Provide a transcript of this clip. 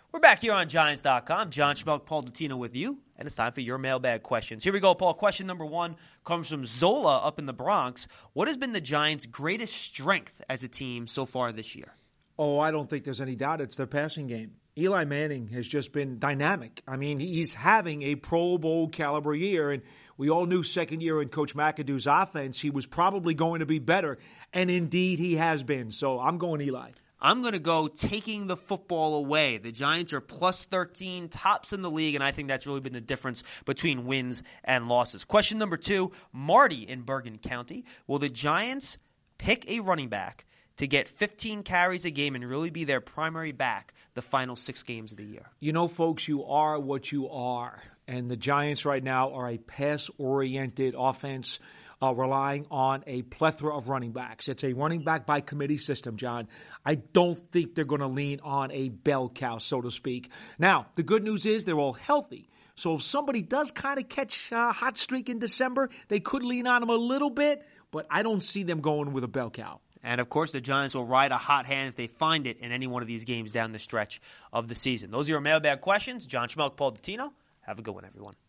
We're back here on Giants.com. John Schmelk, Paul Dottino with you, and it's time for your mailbag questions. Here we go, Paul. Question number 1 comes from Zola up in the Bronx. What has been the Giants' greatest strength as a team so far this year? Oh, I don't think there's any doubt it's their passing game. Eli Manning has just been dynamic. I mean, he's having a Pro Bowl caliber year, and we all knew second year in Coach McAdoo's offense, he was probably going to be better, and indeed he has been. So I'm going Eli. I'm going to go taking the football away. The Giants are plus 13, tops in the league, and I think that's really been the difference between wins and losses. Question number 2, Marty in Bergen County. Will the Giants pick a running back to get 15 carries a game and really be their primary back the final 6 games of the year? You know, folks, you are what you are. And the Giants right now are a pass-oriented offense relying on a plethora of running backs. It's a running back by committee system, John. I don't think they're going to lean on a bell cow, so to speak. Now, the good news is they're all healthy. So if somebody does kind of catch a hot streak in December, they could lean on them a little bit, but I don't see them going with a bell cow. And, of course, the Giants will ride a hot hand if they find it in any one of these games down the stretch of the season. Those are your mailbag questions. John Schmelk, Paul Dottino. Have a good one, everyone.